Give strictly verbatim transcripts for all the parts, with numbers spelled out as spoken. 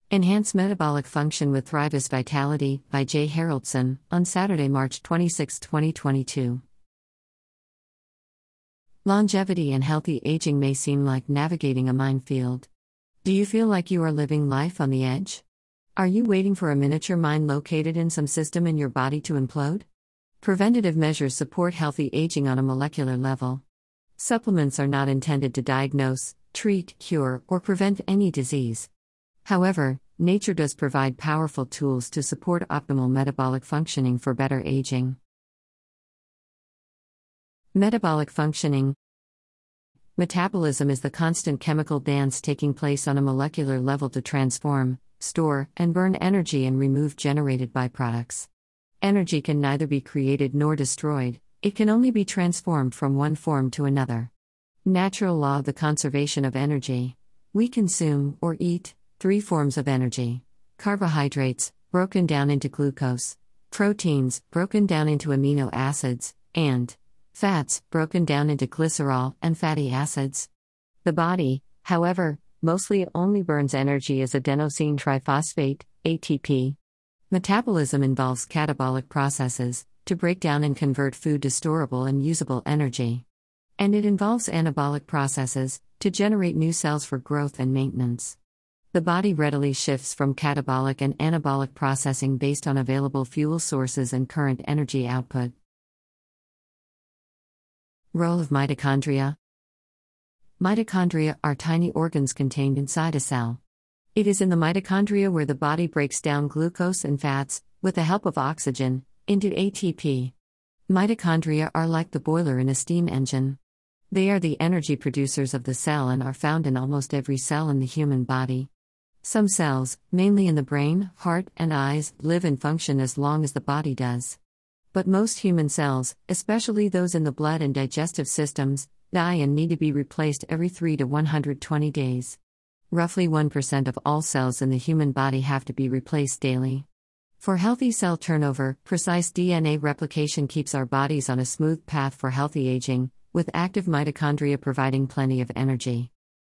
Enhance Metabolic Function with Thrivus Vitality by Jay Haroldson on Saturday, March twenty-sixth, twenty twenty-two. Longevity and healthy aging may seem like navigating a minefield. Do you feel like you are living life on the edge? Are you waiting for a miniature mine located in some system in your body to implode? Preventative measures support healthy aging on a molecular level. Supplements are not intended to diagnose, treat, cure, or prevent any disease. However, nature does provide powerful tools to support optimal metabolic functioning for better aging. Metabolic functioning. Metabolism is the constant chemical dance taking place on a molecular level to transform, store, and burn energy and remove generated byproducts. Energy can neither be created nor destroyed, it can only be transformed from one form to another. Natural law of the conservation of energy. We consume, or eat, three forms of energy: carbohydrates, broken down into glucose; proteins, broken down into amino acids; and fats, broken down into glycerol and fatty acids. The body, however, mostly only burns energy as adenosine triphosphate, A T P. Metabolism involves catabolic processes, to break down and convert food to storable and usable energy. And it involves anabolic processes, to generate new cells for growth and maintenance. The body readily shifts from catabolic and anabolic processing based on available fuel sources and current energy output. Role of mitochondria. Mitochondria are tiny organs contained inside a cell. It is in the mitochondria where the body breaks down glucose and fats, with the help of oxygen, into A T P. Mitochondria are like the boiler in a steam engine. They are the energy producers of the cell and are found in almost every cell in the human body. Some cells, mainly in the brain, heart, and eyes, live and function as long as the body does. But most human cells, especially those in the blood and digestive systems, die and need to be replaced every three to one hundred twenty days. Roughly one percent of all cells in the human body have to be replaced daily. For healthy cell turnover, precise D N A replication keeps our bodies on a smooth path for healthy aging, with active mitochondria providing plenty of energy.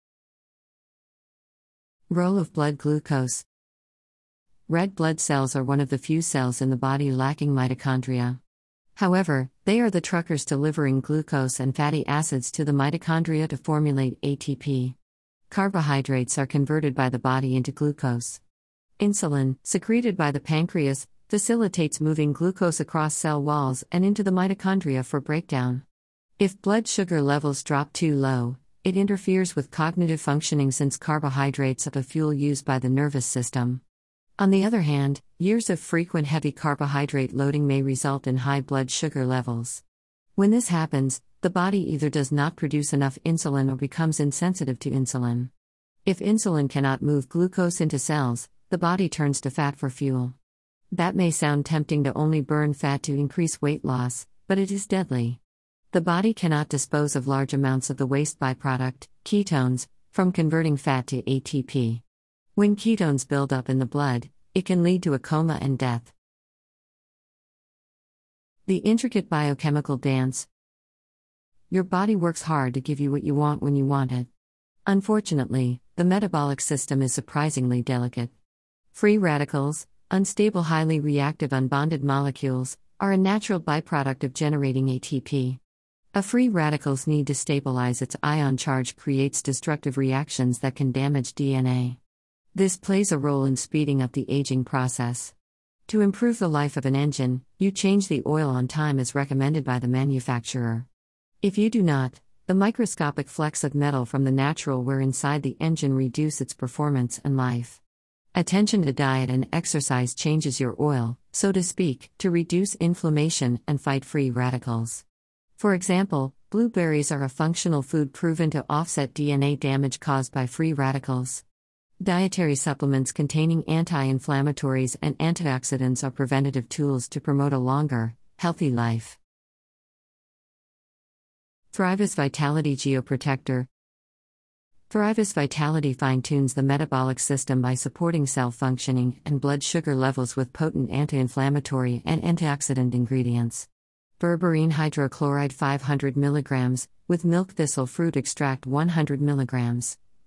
Role of blood glucose. Red blood cells are one of the few cells in the body lacking mitochondria. However, they are the truckers delivering glucose and fatty acids to the mitochondria to formulate A T P. Carbohydrates are converted by the body into glucose. Insulin, secreted by the pancreas, facilitates moving glucose across cell walls and into the mitochondria for breakdown. If blood sugar levels drop too low, it interferes with cognitive functioning since carbohydrates are the fuel used by the nervous system. On the other hand, years of frequent heavy carbohydrate loading may result in high blood sugar levels. When this happens, the body either does not produce enough insulin or becomes insensitive to insulin. If insulin cannot move glucose into cells, the body turns to fat for fuel. That may sound tempting to only burn fat to increase weight loss, but it is deadly. The body cannot dispose of large amounts of the waste byproduct, ketones, from converting fat to A T P. When ketones build up in the blood, it can lead to a coma and death. The intricate biochemical dance. Your body works hard to give you what you want when you want it. Unfortunately, the metabolic system is surprisingly delicate. Free radicals, unstable highly reactive unbonded molecules, are a natural byproduct of generating A T P. A free radical's need to stabilize its ion charge creates destructive reactions that can damage D N A. This plays a role in speeding up the aging process. To improve the life of an engine, you change the oil on time as recommended by the manufacturer. If you do not, the microscopic flecks of metal from the natural wear inside the engine reduce its performance and life. Attention to diet and exercise changes your oil, so to speak, to reduce inflammation and fight free radicals. For example, blueberries are a functional food proven to offset D N A damage caused by free radicals. Dietary supplements containing anti-inflammatories and antioxidants are preventative tools to promote a longer, healthy life. Thrivus Vitality Geoprotector. Thrivus Vitality fine-tunes the metabolic system by supporting cell functioning and blood sugar levels with potent anti-inflammatory and antioxidant ingredients. Berberine hydrochloride five hundred milligrams, with milk thistle fruit extract one hundred milligrams.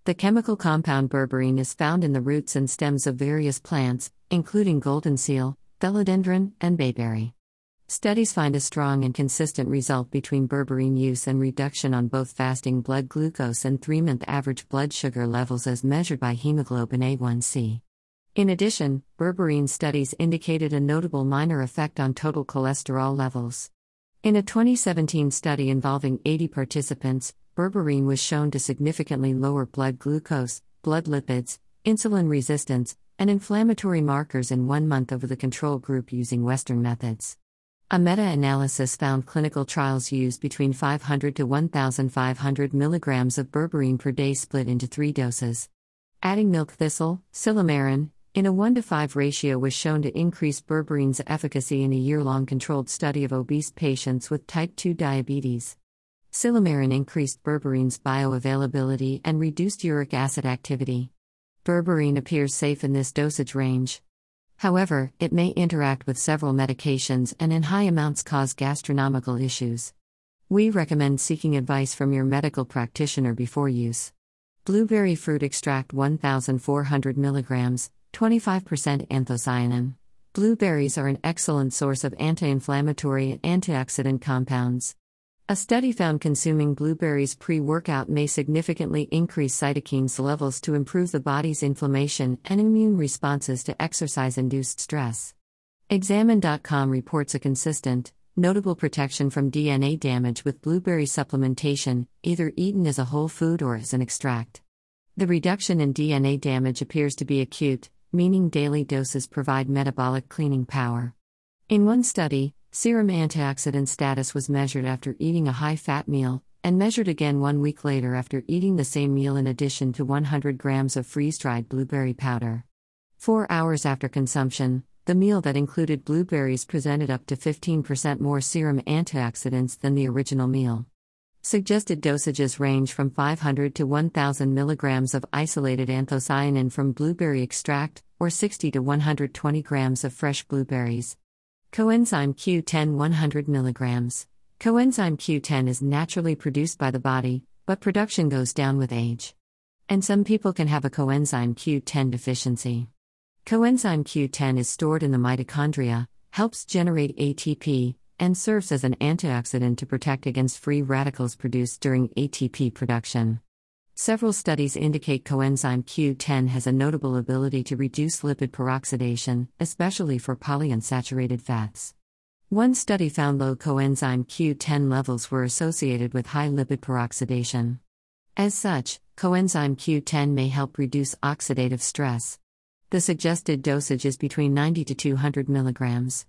The chemical compound berberine is found in the roots and stems of various plants, including golden seal, philodendron, and bayberry. Studies find a strong and consistent result between berberine use and reduction on both fasting blood glucose and three-month average blood sugar levels as measured by hemoglobin A one C. In addition, berberine studies indicated a notable minor effect on total cholesterol levels. In a twenty seventeen study involving eighty participants, berberine was shown to significantly lower blood glucose, blood lipids, insulin resistance, and inflammatory markers in one month over the control group using Western methods. A meta-analysis found clinical trials used between five hundred to one thousand five hundred milligrams of berberine per day split into three doses. Adding milk thistle, silymarin, in a one to five ratio was shown to increase berberine's efficacy in a year-long controlled study of obese patients with type two diabetes. Silymarin increased berberine's bioavailability and reduced uric acid activity. Berberine appears safe in this dosage range. However, it may interact with several medications and in high amounts cause gastronomical issues. We recommend seeking advice from your medical practitioner before use. Blueberry fruit extract one thousand four hundred milligrams, twenty-five percent anthocyanin. Blueberries are an excellent source of anti-inflammatory and antioxidant compounds. A study found consuming blueberries pre-workout may significantly increase cytokines levels to improve the body's inflammation and immune responses to exercise-induced stress. Examine dot com reports a consistent, notable protection from D N A damage with blueberry supplementation, either eaten as a whole food or as an extract. The reduction in D N A damage appears to be acute, meaning daily doses provide metabolic cleaning power. In one study, serum antioxidant status was measured after eating a high-fat meal, and measured again one week later after eating the same meal in addition to one hundred grams of freeze-dried blueberry powder. Four hours after consumption, the meal that included blueberries presented up to fifteen percent more serum antioxidants than the original meal. Suggested dosages range from five hundred to one thousand milligrams of isolated anthocyanin from blueberry extract, or sixty to one hundred twenty grams of fresh blueberries. Coenzyme Q ten one hundred milligrams. Coenzyme Q ten is naturally produced by the body, but production goes down with age. And some people can have a coenzyme Q ten deficiency. Coenzyme Q ten is stored in the mitochondria, helps generate A T P, and serves as an antioxidant to protect against free radicals produced during A T P production. Several studies indicate coenzyme Q ten has a notable ability to reduce lipid peroxidation, especially for polyunsaturated fats. One study found low coenzyme Q ten levels were associated with high lipid peroxidation. As such, coenzyme Q ten may help reduce oxidative stress. The suggested dosage is between ninety to two hundred milligrams.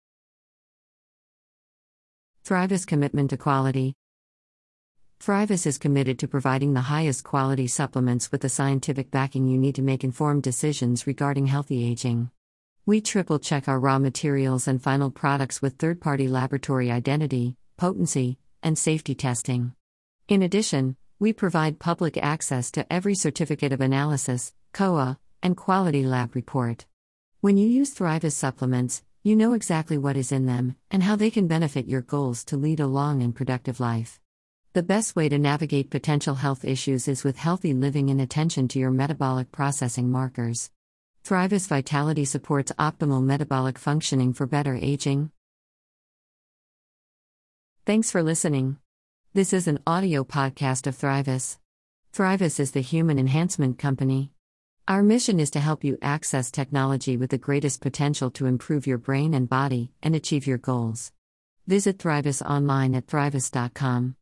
Thrivis commitment to quality. Thrivis is committed to providing the highest quality supplements with the scientific backing you need to make informed decisions regarding healthy aging. We triple-check our raw materials and final products with third-party laboratory identity, potency, and safety testing. In addition, we provide public access to every certificate of analysis, C O A, and quality lab report. When you use Thrivis supplements, you know exactly what is in them and how they can benefit your goals to lead a long and productive life. The best way to navigate potential health issues is with healthy living and attention to your metabolic processing markers. Thrivis Vitality supports optimal metabolic functioning for better aging. Thanks for listening. This is an audio podcast of Thrivis. Thrivis is the human enhancement company. Our mission is to help you access technology with the greatest potential to improve your brain and body and achieve your goals. Visit Thrivis online at thrivis dot com.